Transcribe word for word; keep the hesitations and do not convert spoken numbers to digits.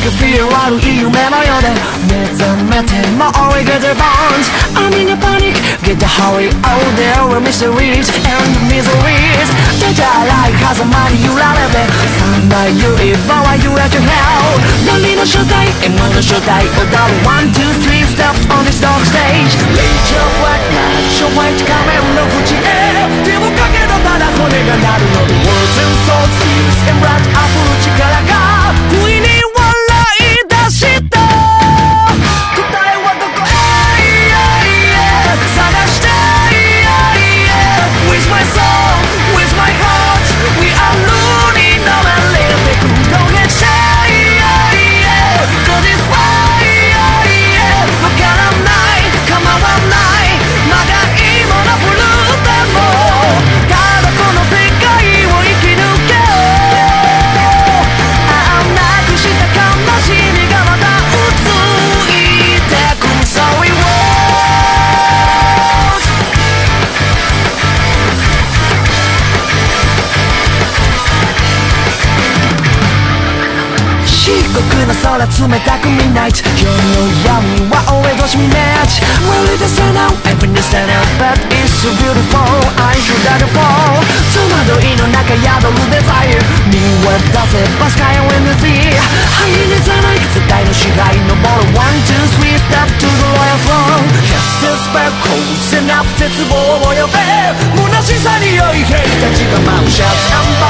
can feel 悪い夢のようで目覚めても we get the bones I'm in a panic get the hurry oh there were mysteries and miseries 出たらい風間に揺られて三大指輪は揺れて hell 何の正体 M の正体踊る one two three steps on this dark stage Rage of black night 昭和一仮面の淵へ手をかけたただ骨が鳴るので Words and thoughts tears and blood 溢る力が不意に笑い出した答えはどこへ探して With my soul, with my heart We are running on a little Don't get shy Cause it's why わからない構わないまだ今のブルーでもただこの世界を生き抜けああなくした悲しみがまたうついてく Sorry words 漆黒の空冷たく Midnight 今日の闇は俺としみねち Really the stand out Everything is stand out But it's so beautiful I should die to fall 戸惑いの中宿るデザイン見渡せば Sky and the sea 灰にさない絶対の支配登る One two three step to the royal throne Cast the spell Closing up 絶望を呼べ虚しさに酔い兵たちが舞う Shouts and